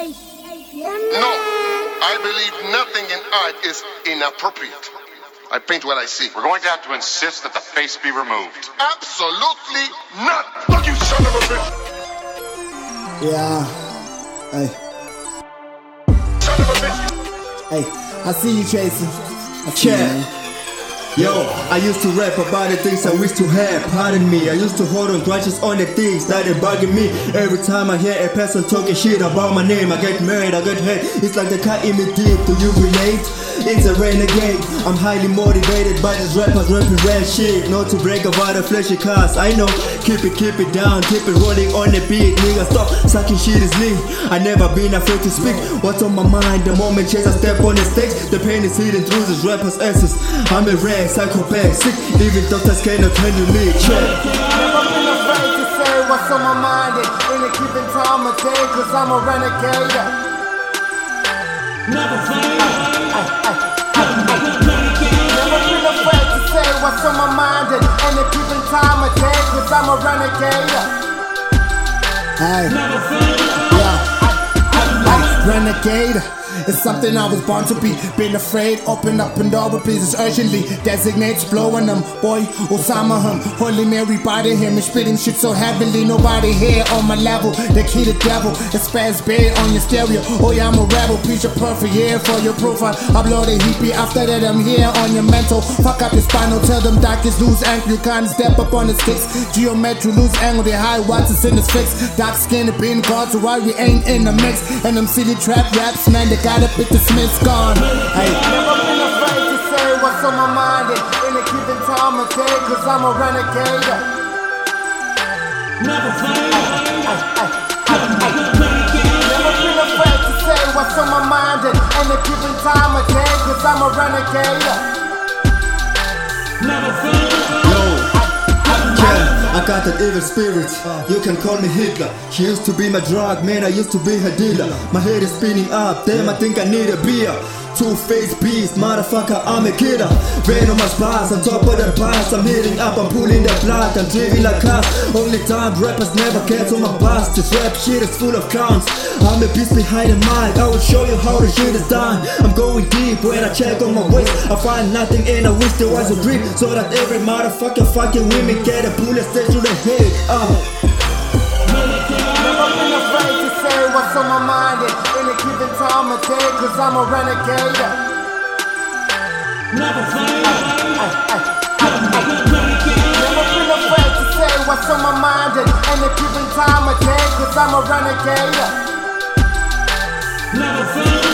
No, I believe nothing in art is inappropriate. I paint what I see. We're going to have to insist that the face be removed. Absolutely not! Fuck you, son of a bitch! Yeah. Hey. Son of a bitch! Hey, I see you, Tracy. I see you, man. Yo, I used to rap about the things I wish to have, pardon me. I used to hold on grudges on the things that are bugging me. Every time I hear a person talking shit about my name, I get married, I get hurt. It's like the cat in me deep, do you relate? It's a renegade, I'm highly motivated by these rappers rapping rap shit. Not to break about the fleshy cars, I know. Keep it down, keep it rolling on the beat. Nigga, stop sucking shit is lean. I never been afraid to speak what's on my mind. The moment chase I step on the stage, the pain is hidden through these rappers' asses. I'm a rare psychopath, sick, even doctors cannot handle me. Check. Never been afraid to say what's on my mind in a given time of day, cause I'm a renegade. Never been afraid to say what's on my mind in a given time of day, cause I'm a renegade. Hey. Yeah. Renegade. It's something I was born to be. Been afraid, open up Pandora pieces urgently. Designates blowing them. Boy, Osama him. Holy Mary body him and spitting shit so heavily. Nobody here on my level. The key the devil. It's fast bait on your stereo. Oh yeah, I'm a rebel. Preach a perfect year for your profile. Upload a hippie. After that I'm here on your mental. Fuck up your spinal. Tell them doctors lose ankle. You can't step up on the sticks. Geometry lose angle. They high watts is in his fix. Dark skin it been gone. So why we ain't in the mix. And them city trap raps, man, they got up with the Smiths gone. Hey. Never been afraid to say what's on my mind in a given time of day, cause I'm a renegade. Never been afraid to say what's on my mind in a given time of day, cause I'm a renegade. I got that evil spirit, you can call me Hitler. She used to be my drug, man, I used to be her dealer. My head is spinning up, damn, I think I need a beer. Two-faced beast, motherfucker, I'm a killer. Venomous bars, on top of the bars. I'm hitting up, I'm pulling the blood, I'm driving like cars. Only time rappers never get on my bus. This rap shit is full of clowns. I'm a beast behind the mic, I will show you how the shit is done. I'm going deep when I check on my waist. I find nothing and I wish there was a dream, so that every motherfucker fucking women get a bullet straight to the head. Never been afraid to say what's on my mind in a given time of day, cause I'm a renegade. Never been afraid to say what's on my mind in a given time of day, cause I'm a renegade.